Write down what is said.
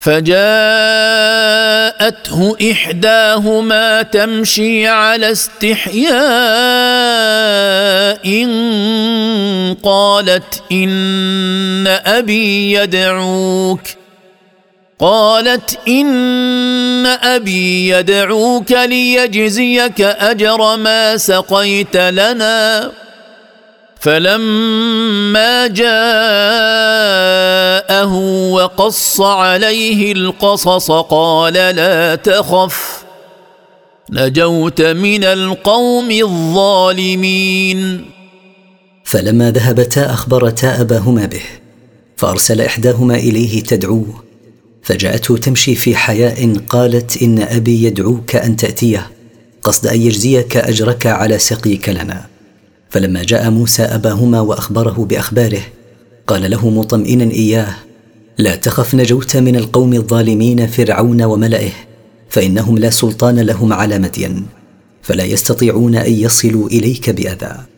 فجاءته إحداهما تمشي على استحياء قالت إن أبي يدعوك ليجزيك أجر ما سقيت لنا. فلما جاءه وقص عليه القصص قال لا تخف نجوت من القوم الظالمين. فلما ذهبتا أخبرتا أباهما به، فأرسل إحداهما إليه تدعوه، فجاءته تمشي في حياء قالت إن أبي يدعوك أن تأتيه قصد أن يجزيك أجرك على سقيك لنا. فلما جاء موسى أباهما وأخبره بأخباره قال له مطمئنا إياه لا تخف نجوت من القوم الظالمين فرعون وملئه، فإنهم لا سلطان لهم على مدين، فلا يستطيعون أن يصلوا إليك بأذى.